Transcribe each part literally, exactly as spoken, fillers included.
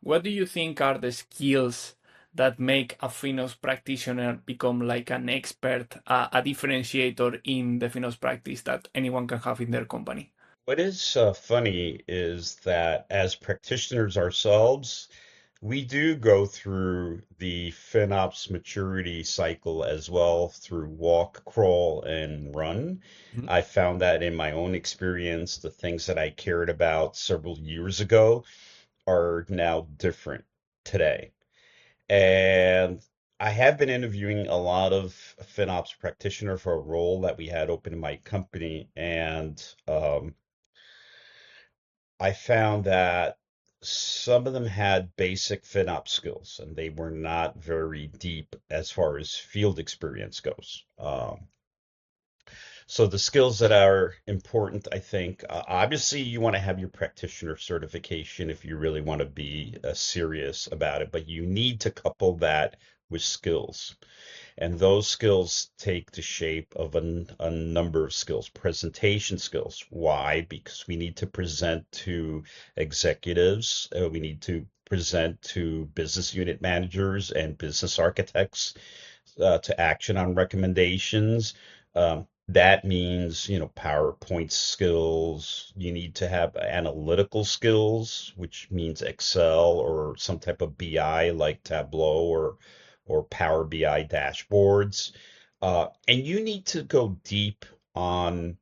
what do you think are the skills that make a FinOps practitioner become like an expert, uh, a differentiator in the FinOps practice that anyone can have in their company? What is uh, funny is that as practitioners ourselves, we do go through the FinOps maturity cycle as well through walk, crawl, and run. Mhm. I found that in my own experience, the things that I cared about several years ago are now different today. And I have been interviewing a lot of FinOps practitioner for a role that we had open in my company, and um, I found that some of them had basic FinOps skills, and they were not very deep as far as field experience goes. Um, so the skills that are important, I think, uh, obviously you want to have your practitioner certification if you really want to be uh, serious about it, but you need to couple that with skills. And those skills take the shape of a, a number of skills. Presentation skills. Why? Because we need to present to executives, uh, we need to present to business unit managers and business architects uh, to action on recommendations. Um, that means, you know, PowerPoint skills. You need to have analytical skills, which means Excel or some type of B I like Tableau or or Power B I dashboards. Uh, and you need to go deep on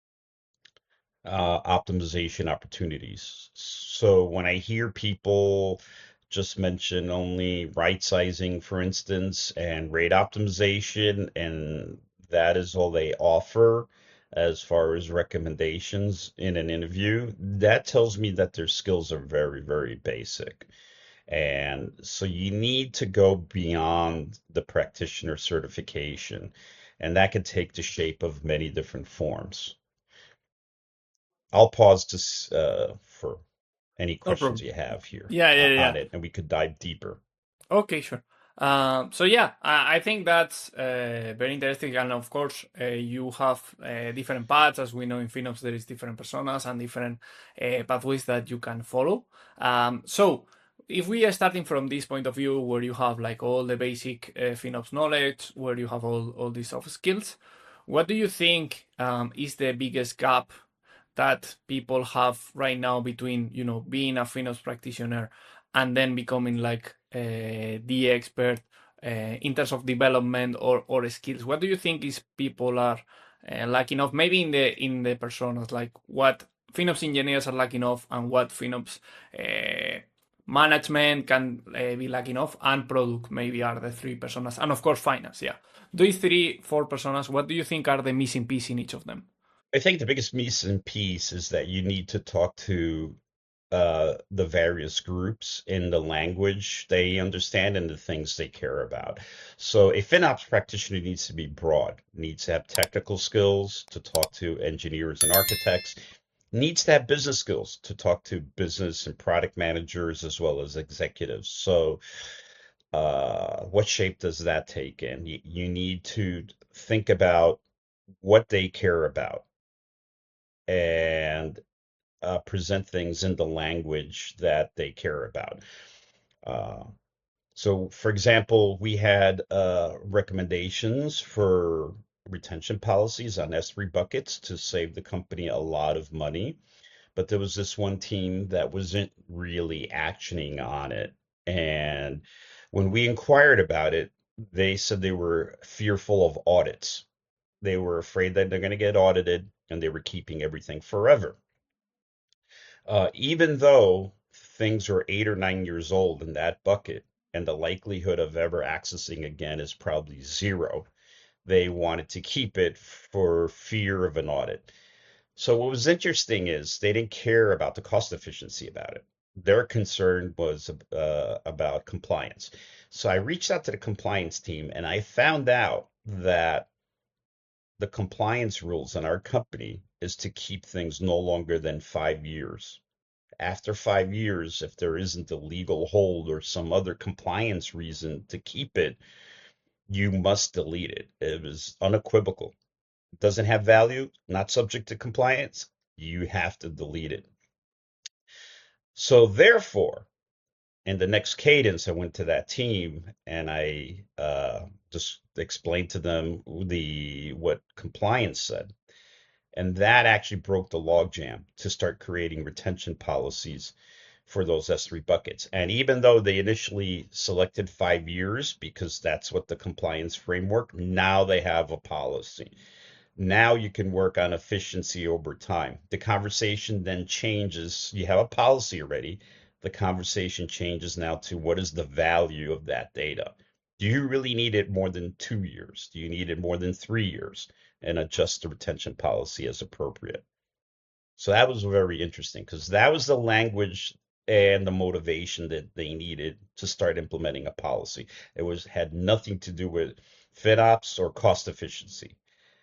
uh, optimization opportunities. So when I hear people just mention only right sizing, for instance, and rate optimization, and that is all they offer as far as recommendations in an interview, that tells me that their skills are very, very basic. And so you need to go beyond the practitioner certification, and that can take the shape of many different forms. I'll pause to s- uh, for any No questions problem. you have here Yeah, yeah, uh, yeah. on it, and we could dive deeper. Okay, sure. Um, so yeah, I, I think that's uh, very interesting, and of course, uh, you have uh, different paths. As we know in FinOps, there is different personas and different uh, pathways that you can follow. Um, so if we are starting from this point of view, where you have like all the basic uh, FinOps knowledge, where you have all all these soft skills, what do you think um, is the biggest gap that people have right now between you know being a FinOps practitioner and then becoming like uh, the expert uh, in terms of development or or skills? What do you think is people are uh, lacking of? Maybe in the in the personas, like what FinOps engineers are lacking of, and what FinOps uh, management can uh, be lacking of, and product maybe are the three personas, and of course finance. Yeah, these three four personas. What do you think are the missing piece in each of them? I think the biggest missing piece is that you need to talk to uh, the various groups in the language they understand and the things they care about. So a FinOps practitioner needs to be broad, needs to have technical skills to talk to engineers and architects, needs to have business skills to talk to business and product managers as well as executives. So uh, what shape does that take in? You, you need to think about what they care about and uh, present things in the language that they care about. Uh, so, for example, we had uh, recommendations for retention policies on S three buckets to save the company a lot of money. But there was this one team that wasn't really actioning on it. And when we inquired about it, they said they were fearful of audits. They were afraid that they're going to get audited and they were keeping everything forever. Uh, even though things are eight or nine years old in that bucket and the likelihood of ever accessing again is probably zero, they wanted to keep it for fear of an audit. So what was interesting is they didn't care about the cost efficiency about it. Their concern was uh, about compliance. So I reached out to the compliance team and I found out that the compliance rules in our company is to keep things no longer than five years. After five years, if there isn't a legal hold or some other compliance reason to keep it, you must delete it. It was unequivocal. It doesn't have value, not subject to compliance, you have to delete it. So therefore, And the next cadence, I went to that team and I uh, just explained to them the what compliance said. And that actually broke the logjam to start creating retention policies for those S three buckets. And even though they initially selected five years because that's what the compliance framework, now they have a policy. Now you can work on efficiency over time. The conversation then changes. You have a policy already. The conversation changes now to what is the value of that data? Do you really need it more than two years? Do you need it more than three years? And adjust the retention policy as appropriate. So that was very interesting because that was the language and the motivation that they needed to start implementing a policy. It was had nothing to do with FinOps or cost efficiency.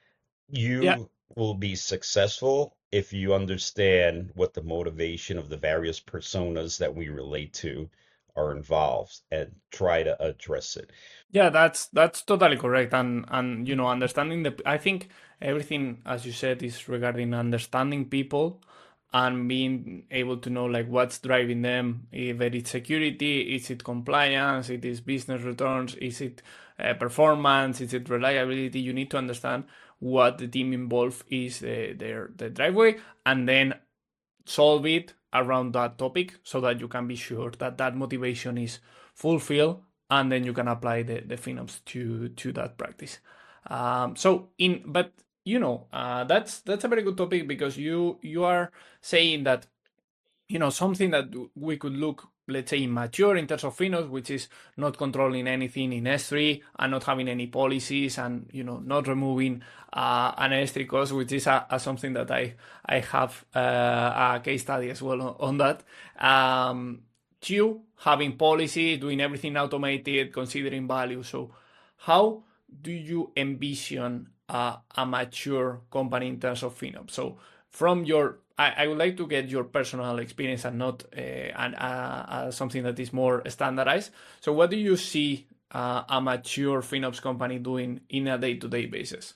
Yeah, You will be successful if you understand what the motivation of the various personas that we relate to are involved and try to address it. yeah, that's that's totally correct. And and you know, understanding the, I think everything, as you said, is regarding understanding people and being able to know like what's driving them. If it is security, is it compliance, it is business returns, is it uh, performance, is it reliability. You need to understand what the team involved is uh, their the driveway, and then solve it around that topic so that you can be sure that that motivation is fulfilled, and then you can apply the, the FinOps to to that practice. Um, so in but you know uh, that's that's a very good topic because you you are saying that you know something that we could look, let's say, immature in terms of FinOps, which is not controlling anything in S three and not having any policies, and you know not removing uh, an S three cost, which is a, a something that I I have uh, a case study as well on, on that. Um, two, having policy, doing everything automated, considering value. So how do you envision uh, a mature company in terms of FinOps? So from your, I, I would like to get your personal experience and not uh, an, uh, uh, something that is more standardized. So what do you see uh, a mature FinOps company doing in a day-to-day basis?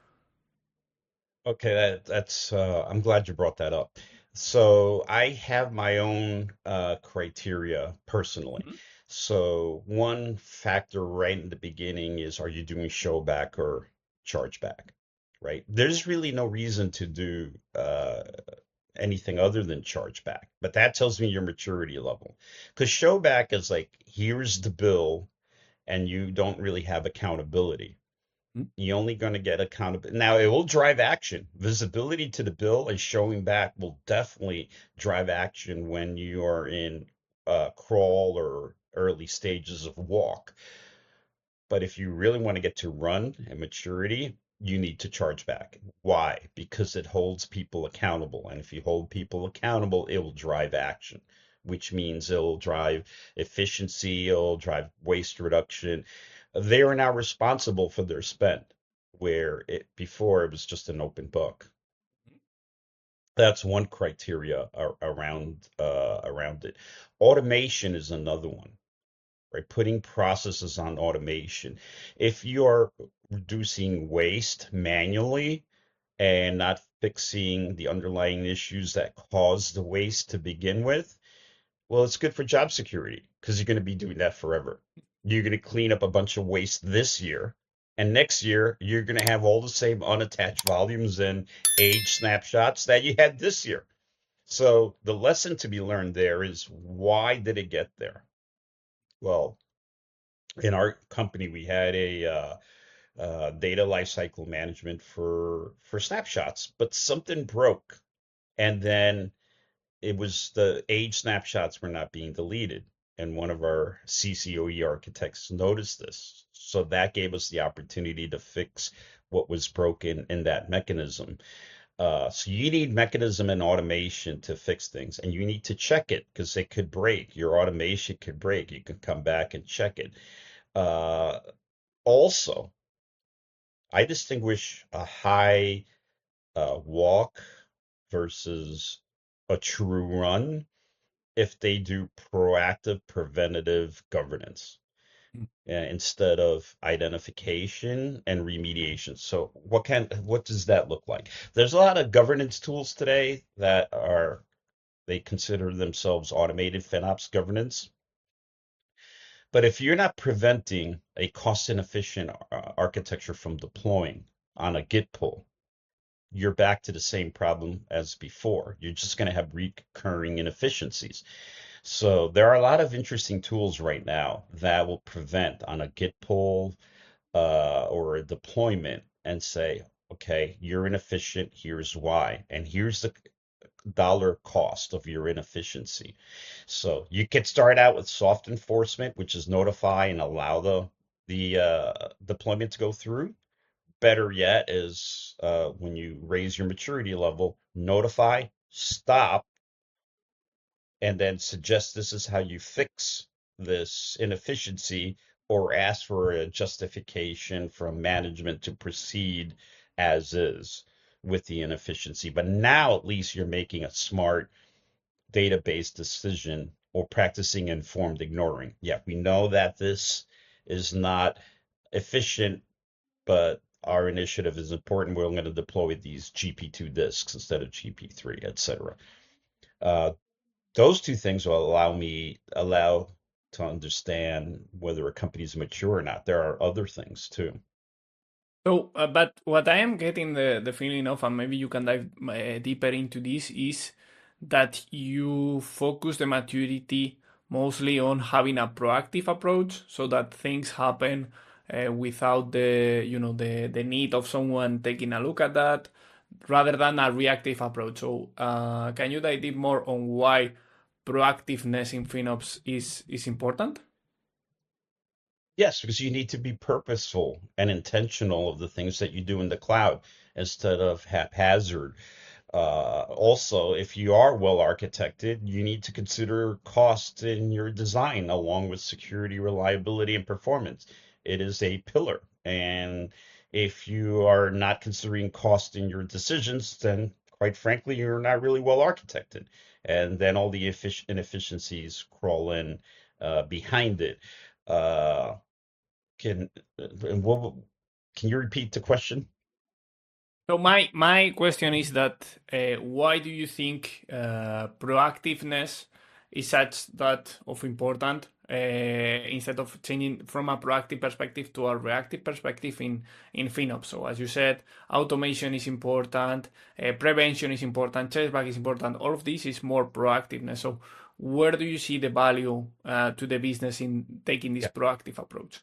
Okay, that, that's uh, I'm glad you brought that up. So I have my own uh, criteria personally. Mhm. So one factor right in the beginning is, are you doing show back or charge back? Right? There's really no reason to do uh, anything other than charge back, but that tells me your maturity level. Because show back is like, here's the bill, and you don't really have accountability. You're only going to get accountability. Now, it will drive action. Visibility to the bill and showing back will definitely drive action when you are in uh, crawl or early stages of walk. But if you really want to get to run and maturity, you need to charge back. Why? Because it holds people accountable. And if you hold people accountable, it will drive action, which means it'll drive efficiency, it'll drive waste reduction. They are now responsible for their spend, where it before it was just an open book. That's one criteria ar- around uh, around it. Automation is another one, right? Putting processes on automation. If you're reducing waste manually and not fixing the underlying issues that cause the waste to begin with, well, it's good for job security because you're going to be doing that forever. You're going to clean up a bunch of waste this year, and next year you're going to have all the same unattached volumes and age snapshots that you had this year. So the lesson to be learned there is, why did it get there? Well, in our company, we had a uh, uh, data lifecycle management for for snapshots, but something broke, and then it was the age snapshots were not being deleted. And one of our C C O E architects noticed this. So that gave us the opportunity to fix what was broken in that mechanism. Uh, so you need mechanism and automation to fix things, and you need to check it because it could break. Your automation could break. You can come back and check it. Uh, Also, I distinguish a high uh, walk versus a true run if they do proactive preventative governance uh, instead of identification and remediation. So what can what does that look like? There's a lot of governance tools today that are they consider themselves automated FinOps governance. But if you're not preventing a cost inefficient uh, architecture from deploying on a Git pull, you're back to the same problem as before. You're just going to have recurring inefficiencies. So there are a lot of interesting tools right now that will prevent on a Git pull uh, or a deployment and say, okay, you're inefficient. Here's why. And here's the dollar cost of your inefficiency. So you can start out with soft enforcement, which is notify and allow the the uh, deployment to go through. Better yet is uh, when you raise your maturity level, notify, stop, and then suggest this is how you fix this inefficiency or ask for a justification from management to proceed as is with the inefficiency. But now at least you're making a smart database decision or practicing informed ignoring. Yeah, we know that this is not efficient, but our initiative is important. We're going to deploy these G P two disks instead of G P three, et cetera. Uh, those two things will allow me allow to understand whether a company is mature or not. There are other things too. So, uh, but what I am getting the, the feeling of, and maybe you can dive uh, deeper into this, is that you focus the maturity mostly on having a proactive approach, so that things happen uh, without the you know the the need of someone taking a look at that, rather than a reactive approach. So, uh, can you dive deep more on why proactiveness in FinOps is is important? Yes, because you need to be purposeful and intentional of the things that you do in the cloud instead of haphazard. Uh, also, if you are well architected, you need to consider cost in your design along with security, reliability, and performance. It is a pillar. And if you are not considering cost in your decisions, then quite frankly, you're not really well architected. And then all the effic- inefficiencies crawl in uh, behind it. Uh, can and what can you repeat the question? So my my question is that uh, why do you think uh, proactiveness is such that of important uh, instead of changing from a proactive perspective to a reactive perspective in in FinOps? So as you said, automation is important, uh, prevention is important, chargeback is important. All of this is more proactiveness. So where do you see the value uh, to the business in taking this Yeah, proactive approach?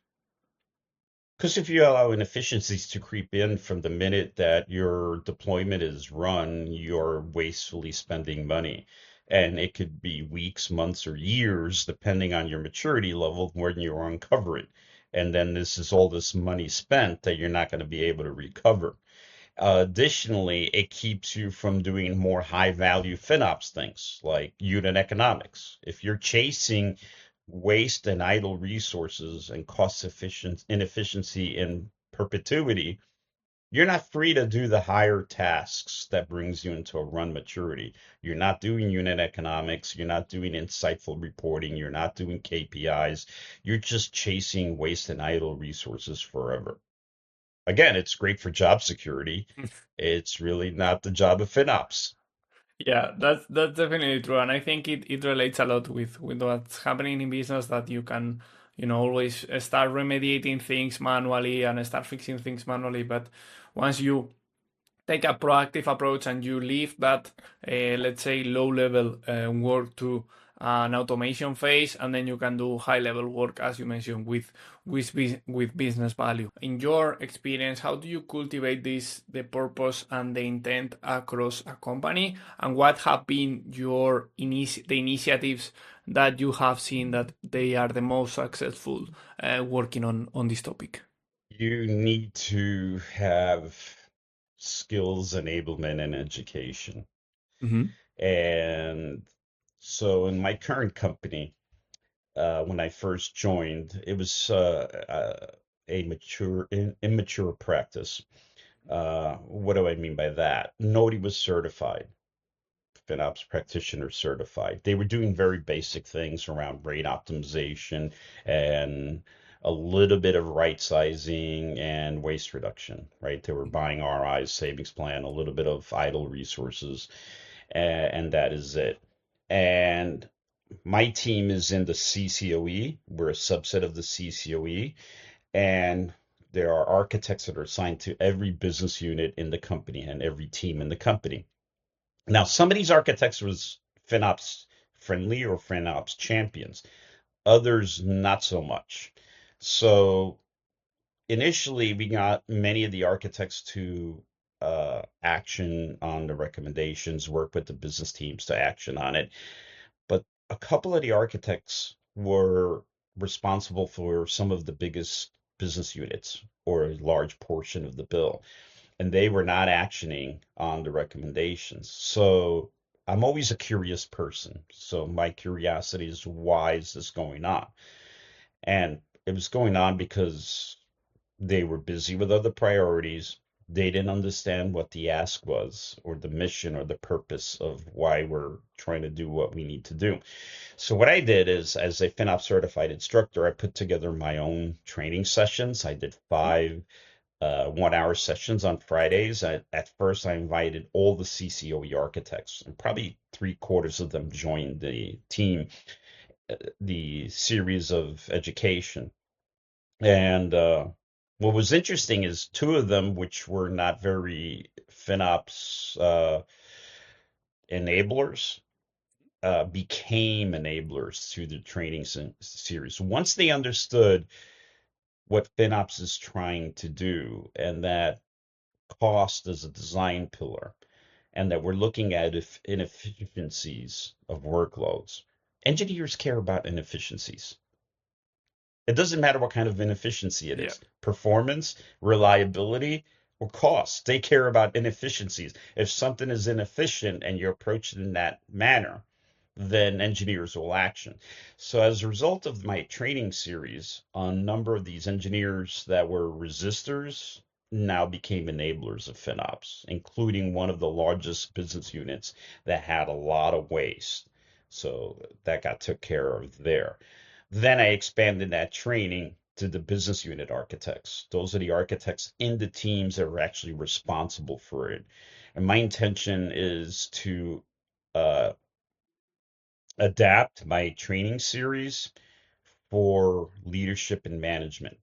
because if you allow inefficiencies to creep in from the minute that your deployment is run, you're wastefully spending money. And it could be weeks, months, or years, depending on your maturity level, when you uncover it. And then this is all this money spent that you're not going to be able to recover. Uh, additionally, it keeps you from doing more high value FinOps things like unit economics. If you're chasing waste and idle resources and cost efficient inefficiency in perpetuity, you're not free to do the higher tasks that brings you into a run maturity. You're not doing unit economics, you're not doing insightful reporting, you're not doing K P Is. You're just chasing waste and idle resources forever. Again, it's great for job security. It's really not the job of FinOps. Yeah, that's that's definitely true, and I think it, it relates a lot with with what's happening in business, that you can you know always start remediating things manually and start fixing things manually, but once you take a proactive approach and you leave that uh, let's say low level uh, work to an automation phase, and then you can do high level work as you mentioned with with bus- with business value. In your experience, how do you cultivate this, the purpose and the intent across a company, and what have been your initi- the initiatives that you have seen that they are the most successful uh, working on on this topic? You need to have skills enablement and education. Hmm. And so in my current company, uh, when I first joined, it was uh, uh, a mature, in, immature practice. Uh, what do I mean by that? Nobody was certified, FinOps practitioner certified. They were doing very basic things around rate optimization and a little bit of right sizing and waste reduction, right? They were buying R I's, savings plan, a little bit of idle resources, and, and that is it. And my team is in the C C O E. We're a subset of the C C O E, and there are architects that are assigned to every business unit in the company and every team in the company. Now, some of these architects was FinOps friendly or FinOps champions, others not so much. So initially, we got many of the architects to uh, action on the recommendations, work with the business teams to action on it. But a couple of the architects were responsible for some of the biggest business units or a large portion of the bill, and they were not actioning on the recommendations. So I'm always a curious person. So my curiosity is, why is this going on? And it was going on because they were busy with other priorities. They didn't understand what the ask was, or the mission, or the purpose of why we're trying to do what we need to do. So what I did is, as a FinOps certified instructor, I put together my own training sessions. I did five uh, one-hour sessions on Fridays. I, at first, I invited all the C C O E architects, and probably three quarters of them joined the team, uh, the series of education. And uh, what was interesting is two of them, which were not very FinOps uh, enablers, uh, became enablers through the training se- series. Once they understood what FinOps is trying to do, and that cost is a design pillar, and that we're looking at if inefficiencies of workloads. Engineers care about inefficiencies. It doesn't matter what kind of inefficiency it Yeah. is, performance, reliability, or cost. They care about inefficiencies. If something is inefficient and you approach it in that manner, then engineers will action. So as a result of my training series, a number of these engineers that were resistors now became enablers of FinOps, including one of the largest business units that had a lot of waste. So that got took care of there. Then I expanded that training to the business unit architects. Those are the architects in the teams that are actually responsible for it. And my intention is to uh, adapt my training series for leadership and management.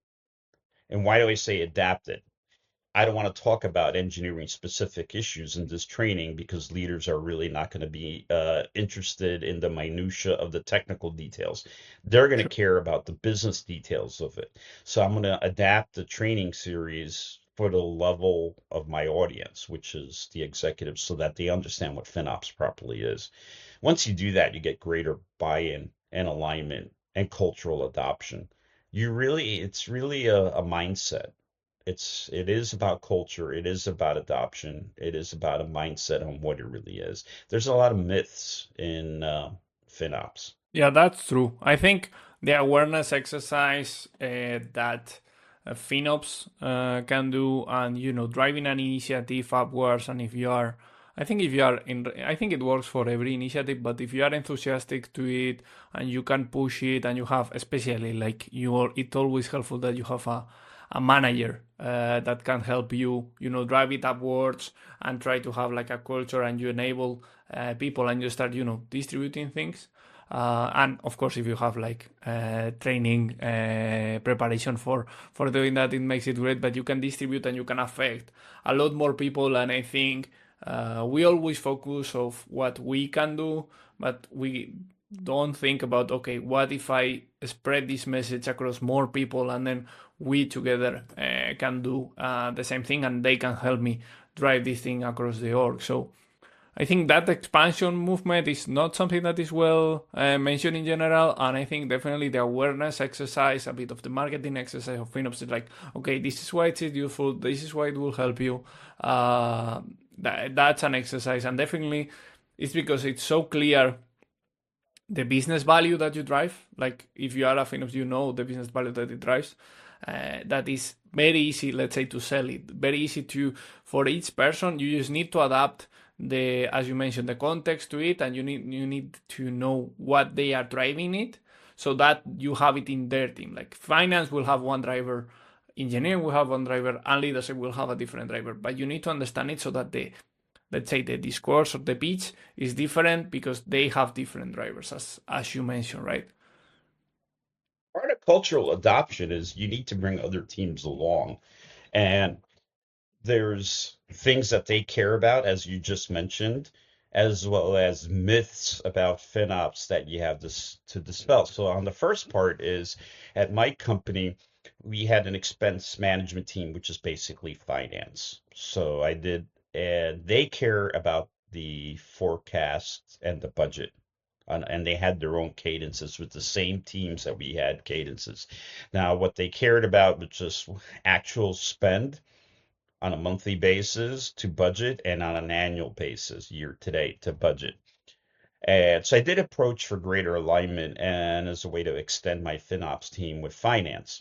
And why do I say adapt it? I don't want to talk about engineering specific issues in this training, because leaders are really not going to be uh, interested in the minutia of the technical details. They're going to Sure. care about the business details of it. So I'm going to adapt the training series for the level of my audience, which is the executives, so that they understand what FinOps properly is. Once you do that, you get greater buy-in and alignment and cultural adoption. You really, it's really a, a mindset. It's it is about culture. It is about adoption. It is about a mindset on what it really is. There's a lot of myths in uh, FinOps. Yeah, that's true. I think the awareness exercise uh, that uh, FinOps uh, can do, and you know, driving an initiative upwards, and if you are, I think if you are in, I think it works for every initiative. But if you are enthusiastic to it and you can push it, and you have, especially like you, are, it's always helpful that you have a a manager uh, that can help you, you know, drive it upwards and try to have like a culture, and you enable uh, people, and you start, you know, distributing things. Uh, and of course, if you have like uh, training uh, preparation for for doing that, it makes it great. But you can distribute and you can affect a lot more people. And I think uh, we always focus of what we can do, but we don't think about, okay, what if I spread this message across more people, and then we together uh, can do uh, the same thing, and they can help me drive this thing across the org. So I think that expansion movement is not something that is well uh, mentioned in general, and I think definitely the awareness exercise, a bit of the marketing exercise of FinOps is like, okay, this is why it's useful, this is why it will help you. Uh, that, that's an exercise, and definitely it's because it's so clear the business value that you drive. Like if you are a FinOps, you know the business value that it drives. Uh, that is very easy, let's say, to sell it. Very easy to, for each person, you just need to adapt the, as you mentioned, the context to it, and you need you need to know what they are driving it, so that you have it in their team. Like finance will have one driver, engineering will have one driver, and leadership will have a different driver. But you need to understand it so that the let's say the discourse or the pitch is different because they have different drivers, as as you mentioned, right? Part of cultural adoption is you need to bring other teams along. And there's things that they care about, as you just mentioned, as well as myths about FinOps that you have this to dispel. So on the first part is at my company, we had an expense management team, which is basically finance. So I did, and they care about the forecast and the budget. And, and they had their own cadences with the same teams that we had cadences. Now, what they cared about was just actual spend on a monthly basis to budget and on an annual basis year to date to budget. And so I did approach for greater alignment and as a way to extend my FinOps team with finance.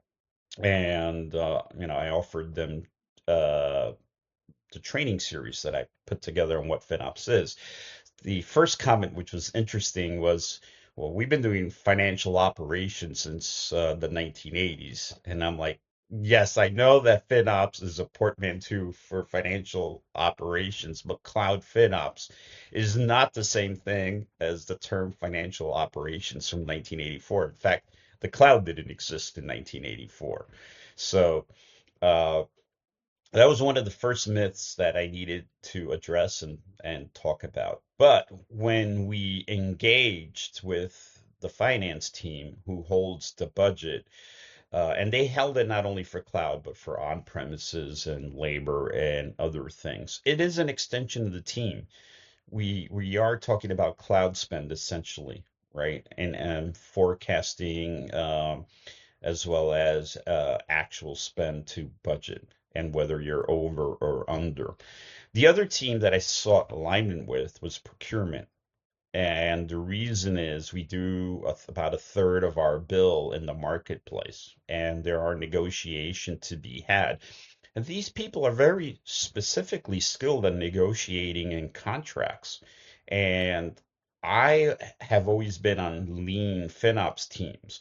And, uh, you know, I offered them uh, the training series that I put together on what FinOps is. The first comment, which was interesting, was, well, we've been doing financial operations since uh, the nineteen eighties. And I'm like, yes, I know that FinOps is a portmanteau for financial operations, but cloud FinOps is not the same thing as the term financial operations from nineteen eighty-four. In fact, the cloud didn't exist in nineteen eighty-four. So, uh, that was one of the first myths that I needed to address and, and talk about. But when we engaged with the finance team who holds the budget, uh, and they held it not only for cloud, but for on premises and labor and other things, it is an extension of the team. We we are talking about cloud spend essentially, right? And and forecasting um, as well as uh, actual spend to budget and whether you're over or under. The other team that I sought alignment with was procurement. And the reason is we do a, about a third of our bill in the marketplace, and there are negotiation to be had. And these people are very specifically skilled in negotiating in contracts. And I have always been on lean FinOps teams.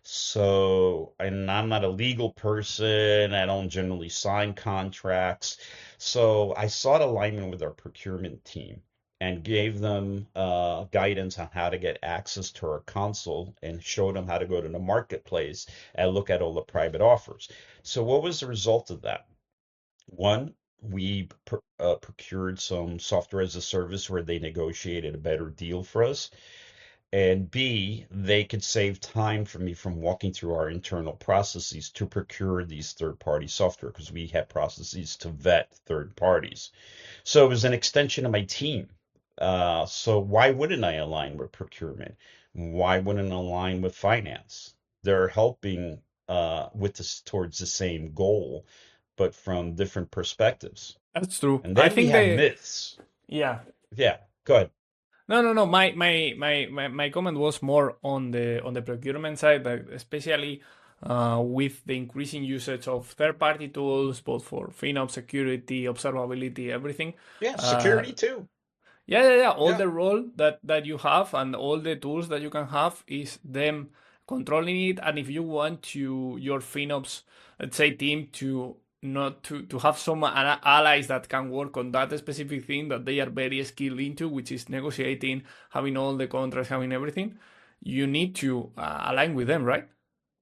So, and I'm not a legal person. I don't generally sign contracts. So I sought alignment with our procurement team and gave them uh, guidance on how to get access to our console and showed them how to go to the marketplace and look at all the private offers. So what was the result of that? One, we pr uh, procured some software as a service where they negotiated a better deal for us. And B, they could save time for me from walking through our internal processes to procure these third-party software because we have processes to vet third parties. So it was an extension of my team. Uh, so why wouldn't I align with procurement? Why wouldn't I align with finance? They're helping uh, with this towards the same goal, but from different perspectives. That's true. And I then we think have they, myths. yeah. Yeah, go ahead. No, no, no. My, my, my, my, my comment was more on the on the procurement side, but especially uh, with the increasing usage of third-party tools, both for FinOps, security, observability, everything. Yeah, Uh, security too. yeah, yeah, yeah. All Yeah. the role that that you have and all the tools that you can have is them controlling it. And if you want to your FinOps, let's say, team to not to to have some a- allies that can work on that specific thing that they are very skilled into, which is negotiating, having all the contracts, having everything, you need to uh, align with them, right?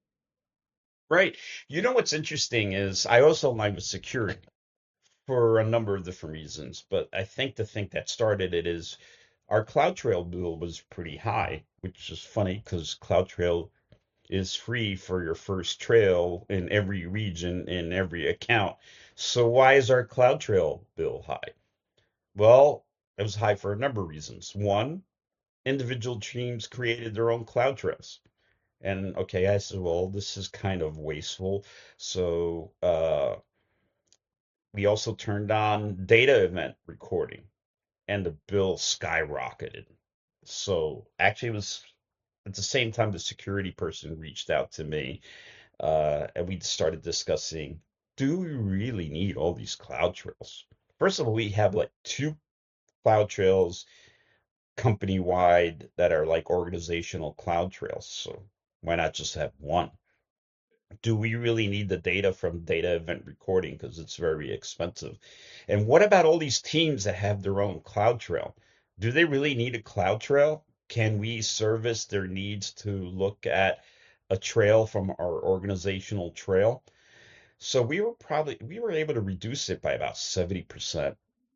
Right. You know what's interesting is I also align with security for a number of different reasons, but I think the thing that started it is our CloudTrail bill was pretty high, which is funny because CloudTrail is free for your first trail in every region, in every account. So why is our CloudTrail bill high? Well, it was high for a number of reasons. One, individual teams created their own CloudTrails. And okay, I said, well, this is kind of wasteful. So uh, we also turned on data event recording, and the bill skyrocketed. So actually, it was at the same time the security person reached out to me, uh, and we started discussing, do we really need all these cloud trails? First of all, we have like two cloud trails company wide that are like organizational cloud trails. So why not just have one? Do we really need the data from data event recording because it's very expensive? And what about all these teams that have their own CloudTrail? Do they really need a CloudTrail? Can we service their needs to look at a trail from our organizational trail? So we were probably we were able to reduce it by about seventy percent.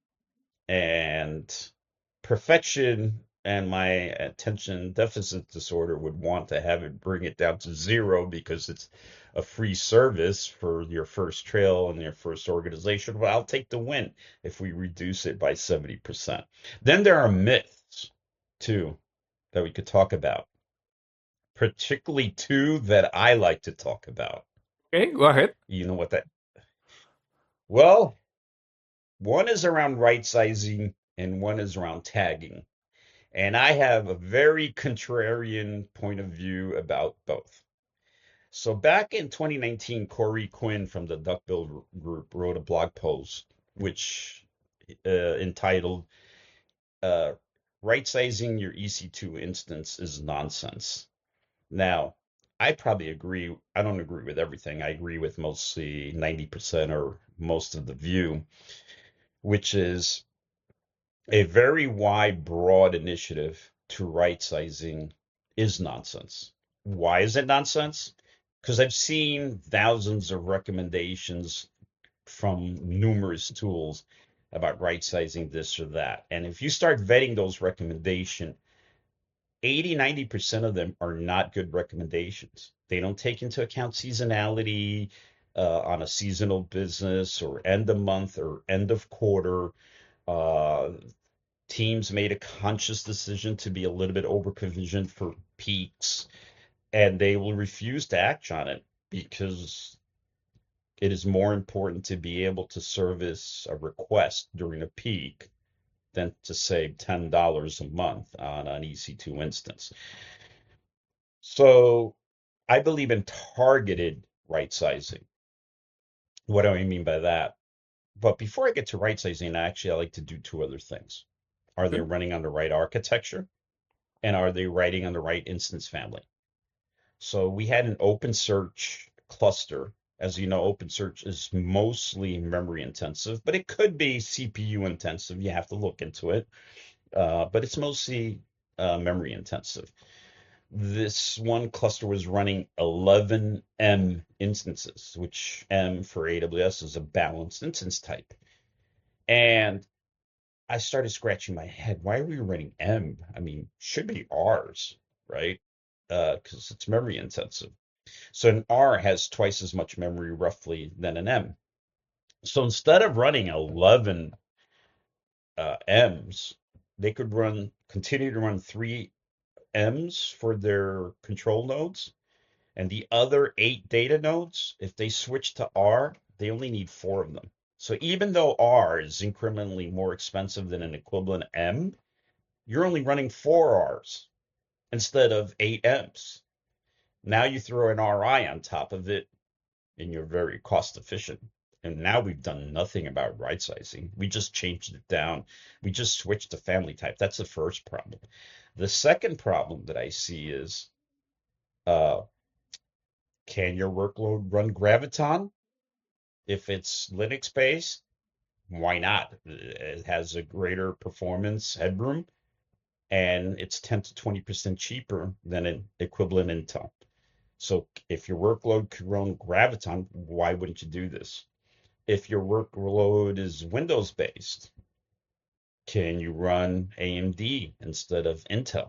And perfection and my attention deficit disorder would want to have it bring it down to zero because it's a free service for your first trail and your first organization. Well, I'll take the win if we reduce it by seventy percent. Then there are myths too that we could talk about, particularly two that I like to talk about. Okay, go ahead. You know what that? Well, one is around right sizing and one is around tagging. And I have a very contrarian point of view about both. So back in twenty nineteen, Corey Quinn from the Duckbill Group wrote a blog post which uh, entitled uh, "Right Sizing Your E C two Instance is Nonsense." Now, I probably agree. I don't agree with everything. I agree with mostly ninety percent or most of the view, which is a very wide, broad initiative to right sizing is nonsense. Why is it nonsense? Because I've seen thousands of recommendations from numerous tools about right sizing this or that. And if you start vetting those recommendations, eighty, ninety percent of them are not good recommendations. They don't take into account seasonality uh, on a seasonal business or end of month or end of quarter. Uh, Teams made a conscious decision to be a little bit over provisioned for peaks, and they will refuse to act on it because it is more important to be able to service a request during a peak than to save ten dollars a month on an E C two instance. So I believe in targeted right sizing. What do I mean by that? But before I get to right sizing, actually, I like to do two other things. Are they Okay. running on the right architecture? And are they writing on the right instance family? So we had an OpenSearch cluster. As you know, OpenSearch is mostly memory intensive, but it could be C P U intensive. You have to look into it. Uh, but it's mostly uh, memory intensive. This one cluster was running eleven M instances, which M for A W S is a balanced instance type. And I started scratching my head. Why are we running M? I mean, should be R's, right? Uh, because it's memory intensive. So an R has twice as much memory roughly than an M. So instead of running eleven uh, M's, they could run continue to run three M's for their control nodes, and the other eight data nodes, if they switch to R, they only need four of them. So even though R is incrementally more expensive than an equivalent M, you're only running four R's instead of eight M's. Now you throw an R I on top of it, and you're very cost efficient. And now we've done nothing about right sizing. We just changed it down. We just switched to family type. That's the first problem. The second problem that I see is uh, can your workload run Graviton? If it's Linux based, why not? It has a greater performance headroom and it's ten to twenty percent cheaper than an equivalent Intel. So if your workload could run Graviton, why wouldn't you do this? If your workload is Windows based, can you run A M D instead of Intel?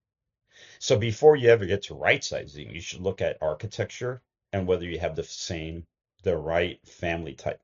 So before you ever get to right sizing, you should look at architecture and whether you have the same, the right family type.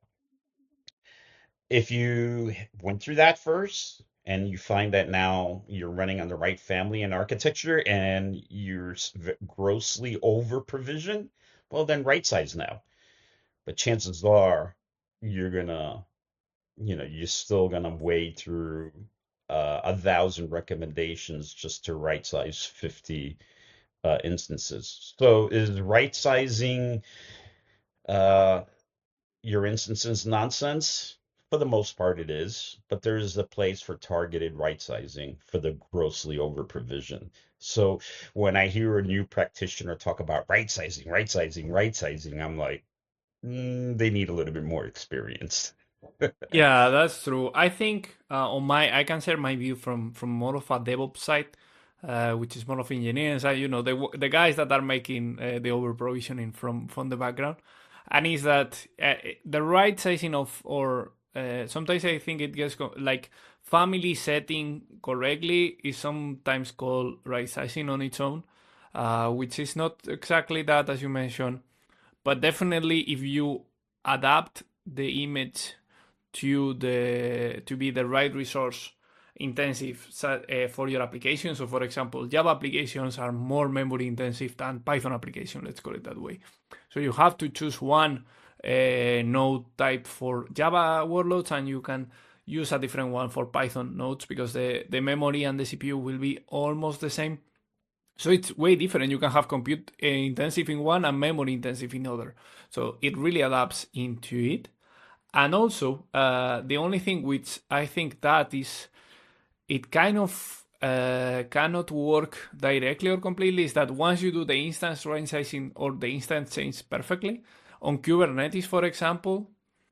If you went through that first and you find that now you're running on the right family and architecture and you're grossly over provisioned, well, then right size now. But chances are you're gonna you know, you're still gonna wade through uh, a thousand recommendations just to right size fifty uh, instances. So is right sizing uh, your instances nonsense? for the most part it is, but there's a place for targeted right sizing for the grossly over provision. So when I hear a new practitioner talk about right sizing, right sizing, right sizing, I'm like, mm, they need a little bit more experience. Yeah, that's true. I think uh, on my I can share my view from from more of a DevOps side, uh, which is more of engineering side. You know, the w- the guys that are making uh, the over provisioning from from the background, and is that uh, the right sizing of or uh, sometimes I think it gets co- like family setting correctly is sometimes called right sizing on its own, uh, which is not exactly that as you mentioned, but definitely if you adapt the image to the to be the right resource intensive uh, for your application. So, for example, Java applications are more memory intensive than Python application. Let's call it that way. So you have to choose one uh, node type for Java workloads, and you can use a different one for Python nodes because the the memory and the C P U will be almost the same. So it's way different. You can have compute uh, intensive in one and memory intensive in other. So it really adapts into it. And also, uh, the only thing which I think that is, it kind of uh, cannot work directly or completely is that once you do the instance right sizing or the instance change perfectly, on Kubernetes, for example,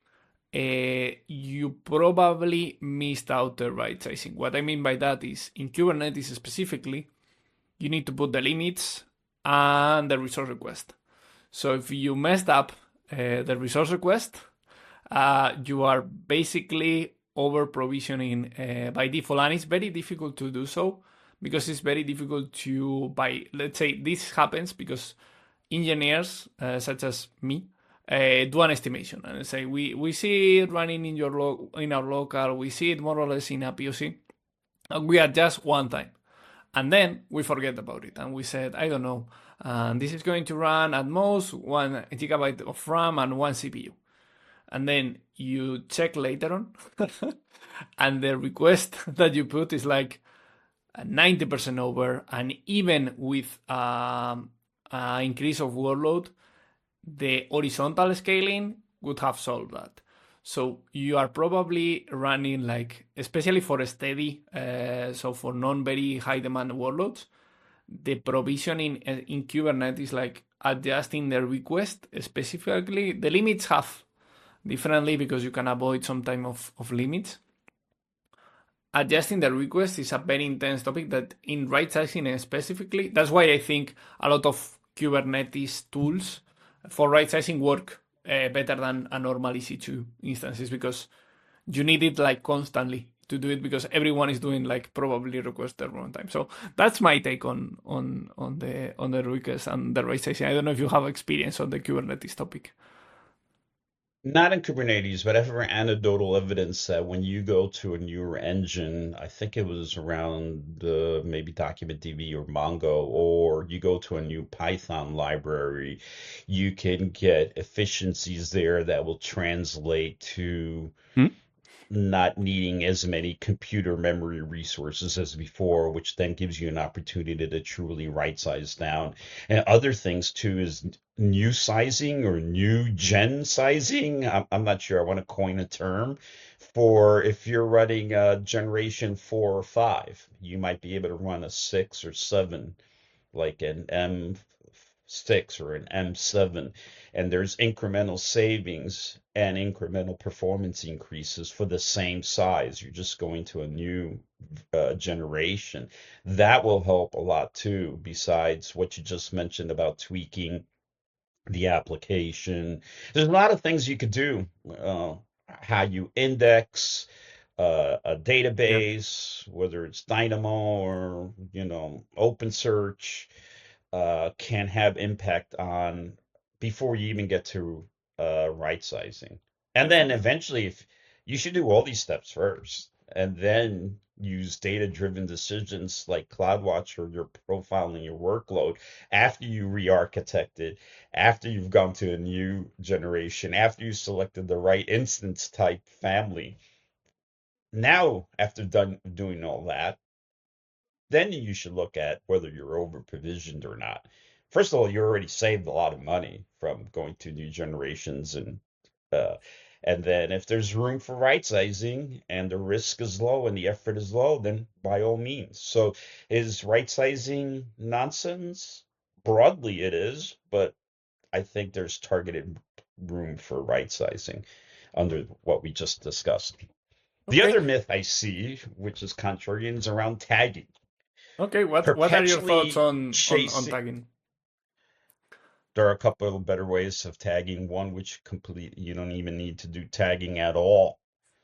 uh, you probably missed out the right sizing. What I mean by that is in Kubernetes specifically, you need to put the limits and the resource request. So if you messed up uh, the resource request, uh, you are basically over provisioning uh, by default, and it's very difficult to do so because it's very difficult to by let's say this happens because engineers uh, such as me uh, do an estimation and say we we see it running in your lo- in our local, we see it more or less in a P O C, and we adjust one time, and then we forget about it and we said I don't know, and this is going to run at most one gigabyte of RAM and one C P U, and then you check later on and the request that you put is like ninety percent over, and even with um, an increase of workload the horizontal scaling would have solved that. So you are probably running like, especially for steady, uh, so for non very high demand workloads, the provisioning in Kubernetes, like adjusting the request specifically, the limits have differently because you can avoid some time of, of limits. Adjusting the request is a very intense topic that in right sizing specifically, that's why I think a lot of Kubernetes tools for right sizing work uh, better than a normal E C two instances because you need it like constantly to do it because everyone is doing like probably request at runtime. So that's my take on on on the on the request and the right sizing. I don't know if you have experience on the Kubernetes topic. Not in Kubernetes, but I have anecdotal evidence that when you go to a newer engine, I think it was around uh, maybe DocumentDB or Mongo, or you go to a new Python library, you can get efficiencies there that will translate to Hmm? not needing as many computer memory resources as before, which then gives you an opportunity to truly right size down. And other things too is new sizing or new gen sizing. I'm, I'm not sure. I want to coin a term for if you're running a generation four or five, you might be able to run a six or seven, like an M six or an M seven, and there's incremental savings and incremental performance increases for the same size. You're just going to a new uh, generation. That will help a lot too, besides what you just mentioned about tweaking the application. There's a lot of things you could do. Uh, how you index uh, a Yeah. database, whether it's Dynamo or, you know, OpenSearch, uh, can have impact on before you even get to uh, right sizing. And then Definitely. eventually, if you should do all these steps first, and then use data-driven decisions like CloudWatch or your profiling your workload after you re-architect it, after you've gone to a new generation, after you selected the right instance type family. Now, after done doing all that, then you should look at whether you're over provisioned or not. First of all, you already saved a lot of money from going to new generations and uh, And then if there's room for right sizing and the risk is low and the effort is low, then by all means. So is right sizing nonsense? Broadly, it is, but I think there's targeted room for right sizing under what we just discussed. The Okay. other myth I see, which is contrarian, is around tagging. Okay. What what are your thoughts Perpetually on on on chasing. tagging? There are a couple of better ways of tagging. One which complete you don't even need to do tagging at all.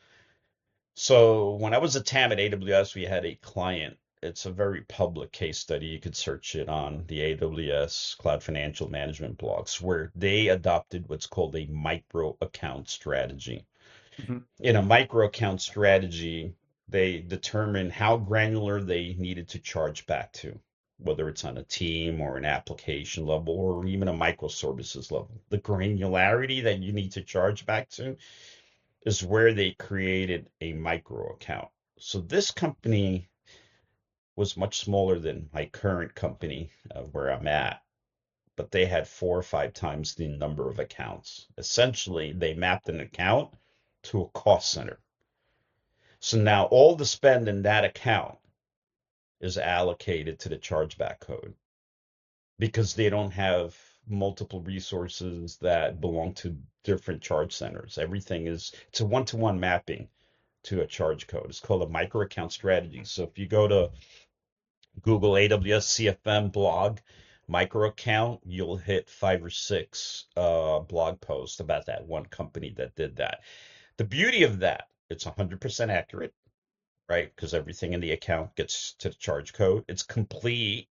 So when I was a TAM at A W S, we had a client. It's a very public case study. You could search it on the A W S Cloud Financial Management blogs, where they adopted what's called a micro account strategy. Mhm. In a micro account strategy, they determine how granular they needed to charge back to, whether it's on a team or an application level or even a microservices level. The granularity that you need to charge back to is where they created a micro account. So this company was much smaller than my current company uh, where I'm at, but they had four or five times the number of accounts. Essentially, they mapped an account to a cost center. So now all the spend in that account is allocated to the chargeback code because they don't have multiple resources that belong to different charge centers. Everything is, it's a one-to-one mapping to a charge code. It's called a micro account strategy. So if you go to Google A W S C F M blog, micro account, you'll hit five or six uh, blog posts about that one company that did that. The beauty of that, it's one hundred percent accurate, right? Because everything in the account gets to the charge code. It's complete.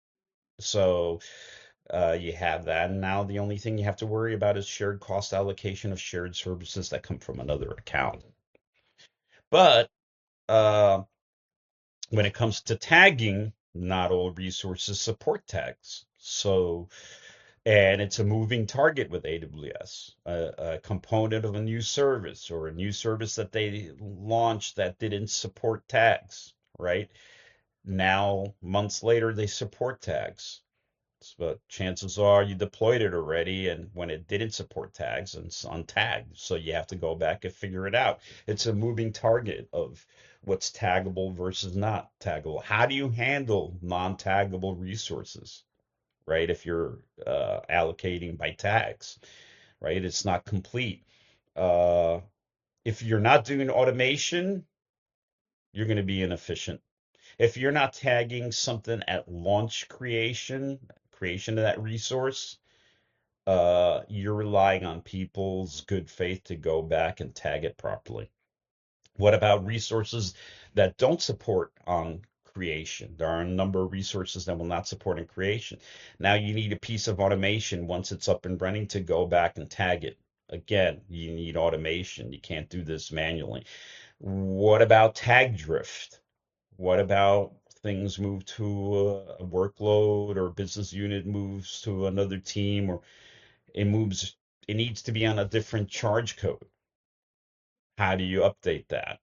So uh, you have that. And now the only thing you have to worry about is shared cost allocation of shared services that come from another account. But uh, when it comes to tagging, not all resources support tags. So, and it's a moving target with A W S, a, a component of a new service or a new service that they launched that didn't support tags, right? Now, months later, they support tags. But chances are you deployed it already, and when it didn't support tags, and it's untagged. So you have to go back and figure it out. It's a moving target of what's taggable versus not taggable. How do you handle non-taggable resources, right? If you're uh, allocating by tags, right? It's not complete. Uh, if you're not doing automation, you're going to be inefficient. If you're not tagging something at launch creation, creation of that resource, uh, you're relying on people's good faith to go back and tag it properly. What about resources that don't support on creation? There are a number of resources that will not support in creation. Now you need a piece of automation once it's up and running to go back and tag it. Again, you need automation. You can't do this manually. What about tag drift? What about things move to a workload or business unit moves to another team or it moves, it needs to be on a different charge code. How do you update that?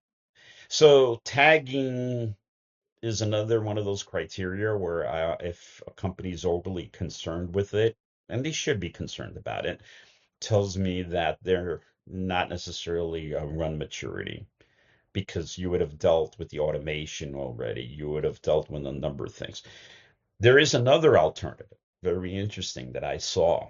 So tagging is another one of those criteria where uh, if a company is overly concerned with it, and they should be concerned about it, tells me that they're not necessarily a run maturity because you would have dealt with the automation already. You would have dealt with a number of things. There is another alternative, very interesting, that I saw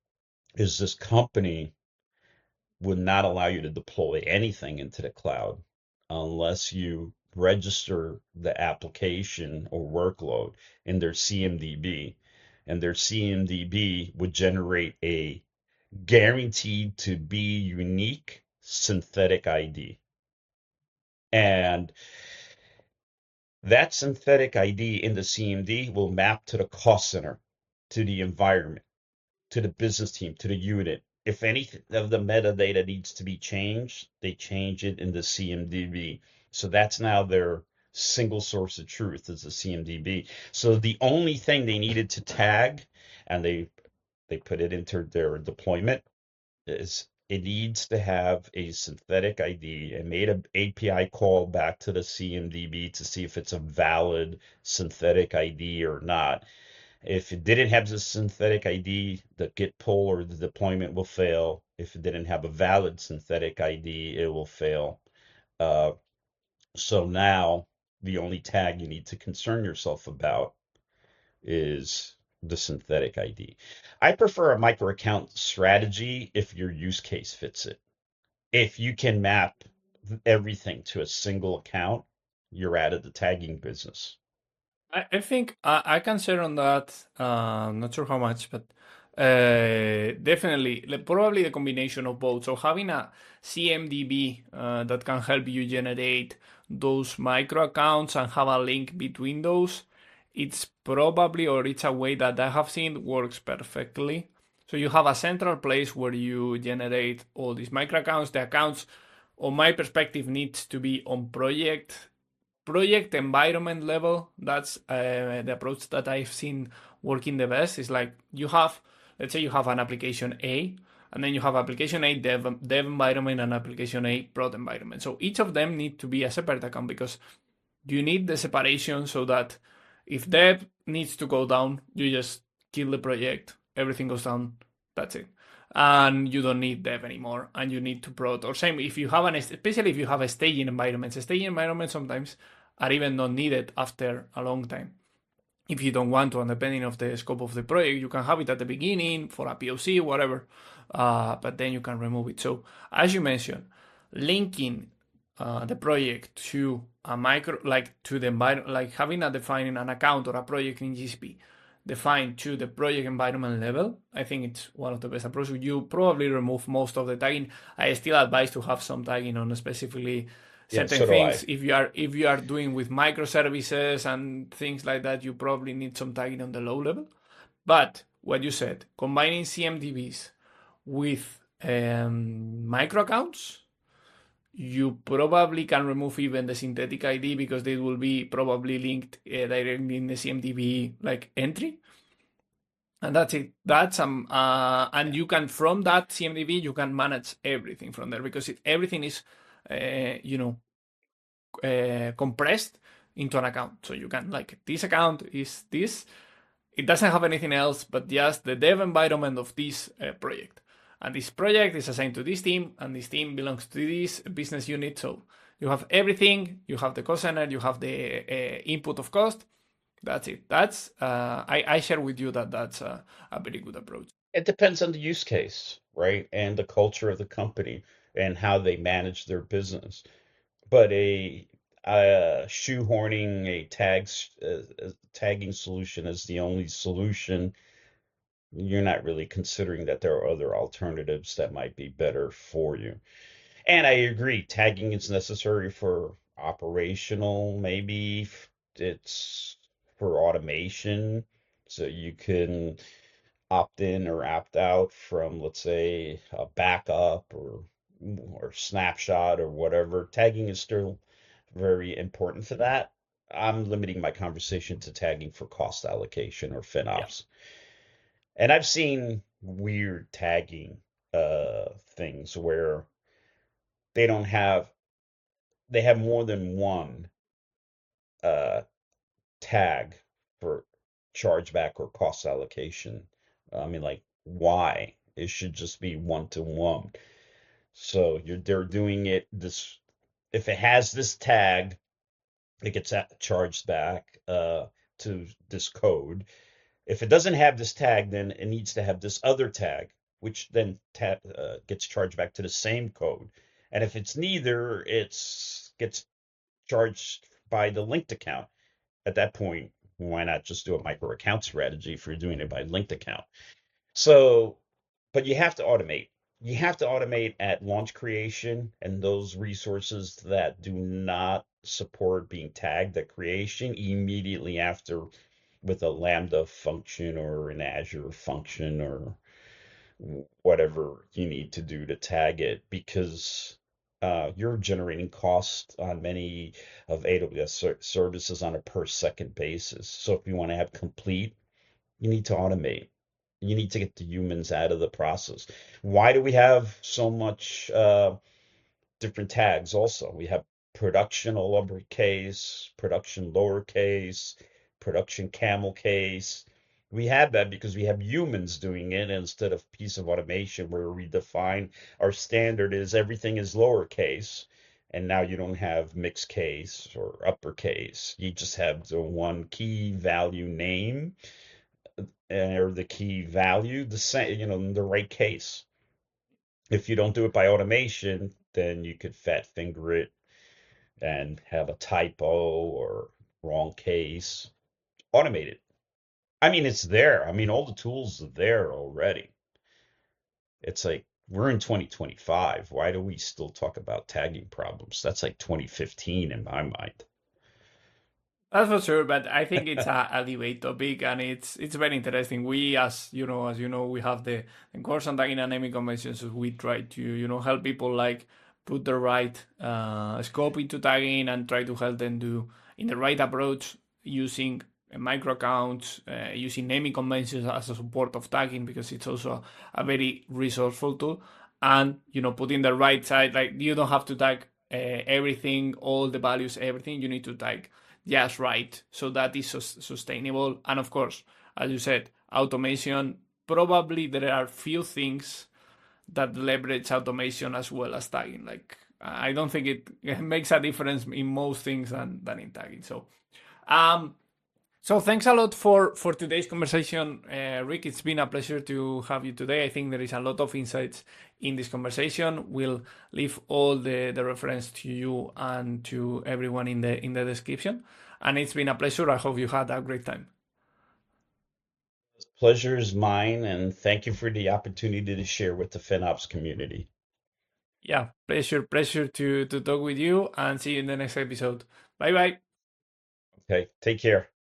is this company would not allow you to deploy anything into the cloud unless you register the application or workload in their C M D B. And their C M D B would generate a guaranteed to be unique synthetic I D. And that synthetic I D in the C M D will map to the cost center, to the environment, to the business team, to the unit. If any of the metadata needs to be changed, they change it in the C M D B. So that's now their single source of truth is the C M D B. So the only thing they needed to tag, and they they put it into their deployment, is it needs to have a synthetic I D and made an A P I call back to the C M D B to see if it's a valid synthetic I D or not. If it didn't have the synthetic I D, the git pull or the deployment will fail If it didn't have a valid synthetic I D, it will fail. Uh, so now the only tag you need to concern yourself about is the synthetic I D. I prefer a micro account strategy if your use case fits it. If you can map everything to a single account, you're out of the tagging business. I, I think I, I can share on that. Uh, not sure how much, but uh, definitely, like, probably the combination of both. So having a C M D B uh, that can help you generate those micro accounts and have a link between those, it's probably, or it's a way that I have seen works perfectly. So you have a central place where you generate all these micro accounts. The accounts, on my perspective, needs to be on project project environment level. That's uh, the approach that I've seen working the best. Is like you have, let's say you have an application A, and then you have application A dev, dev environment and application A prod environment. So each of them need to be a separate account because you need the separation so that if dev needs to go down, you just kill the project, everything goes down, that's it. And you don't need dev anymore, and you need to prod. Or same if you have an, especially if you have a staging environment. Staging environments sometimes are even not needed after a long time. If you don't want to, and depending of the scope of the project, you can have it at the beginning for a P O C, whatever, uh, but then you can remove it. So as you mentioned, linking uh, the project to a micro, like to the environment, like having a defining an account or a project in G C P defined to the project environment level, I think it's one of the best approaches. You probably remove most of the tagging. I still advise to have some tagging on specifically Yeah, certain so do things. I. If you are if you are doing with microservices and things like that, you probably need some tagging on the low level. But what you said, combining C M D Bs with um, micro accounts, you probably can remove even the synthetic I D because they will be probably linked uh, directly in the C M D B like entry, and that's it. That's um uh and Yeah. you can from that C M D B you can manage everything from there because it, everything is uh, you know uh, compressed into an account. So you can like this account is this. It doesn't have anything else but just the dev environment of this uh, project. And this project is assigned to this team, and this team belongs to this business unit. So you have everything. You have the cost center. You have the uh, input of cost. That's it. That's uh, I, I share with you that that's a, a very good approach. It depends on the use case, right? And the culture of the company and how they manage their business. But a uh, shoehorning a tags uh, uh, tagging solution as the only solution, you're not really considering that there are other alternatives that might be better for you. And I agree, tagging is necessary for operational, maybe f- it's for automation, so you can opt in or opt out from, let's say, a backup or or snapshot or whatever. Tagging is still very important for that. I'm limiting my conversation to tagging for cost allocation or Yeah. FinOps. And I've seen weird tagging uh things where they don't have they have more than one uh tag for chargeback or cost allocation. I mean, like, why? It should just be one to one. So you're they're doing it this if it has this tag, it gets charged back uh to this code. If it doesn't have this tag, then it needs to have this other tag, which then ta uh, gets charged back to the same code. And if it's neither, it's gets charged by the linked account. At that point, why not just do a micro account strategy if you're doing it by linked account? So, but you have to automate. You have to automate at launch creation and those resources that do not support being tagged at creation immediately after with a Lambda function or an Azure function or whatever you need to do to tag it because uh, you're generating cost on many of A W S ser services on a per second basis. So if you want to have complete, you need to automate. You need to get the humans out of the process. Why do we have so much uh, different tags also? We have production all uppercase, production lowercase, production camel case. We have that because we have humans doing it instead of piece of automation where we define our standard is everything is lowercase. And now you don't have mixed case or uppercase. You just have the one key value name uh, or the key value, the same, you know, in the right case. If you don't do it by automation, then you could fat finger it and have a typo or wrong case. Automate it. I mean, it's there. I mean, all the tools are there already. It's like we're in twenty twenty-five. Why do we still talk about tagging problems? That's like twenty fifteen in my mind. That's for sure, but I think it's a, a debate topic, and it's it's very interesting. We, as you know, as you know, we have the, the course on tagging and naming conventions. So we try to you know help people like put the right uh, scope into tagging and try to help them do in the right approach using micro accounts, uh, using naming conventions as a support of tagging because it's also a, a very resourceful tool, and you know putting the right side. Like you don't have to tag uh, everything, all the values, everything. You need to tag just right so that is sus- sustainable. And of course, as you said, automation, probably there are few things that leverage automation as well as tagging. Like I don't think it, it makes a difference in most things than, than in tagging. So um so thanks a lot for for today's conversation, uh, Rick. It's been a pleasure to have you today. I think there is a lot of insights in this conversation. We'll leave all the the reference to you and to everyone in the in the description. And it's been a pleasure. I hope you had a great time. Pleasure is mine, and thank you for the opportunity to share with the FinOps community. Yeah, pleasure, pleasure to to talk with you, and see you in the next episode. Bye bye. Okay, take care.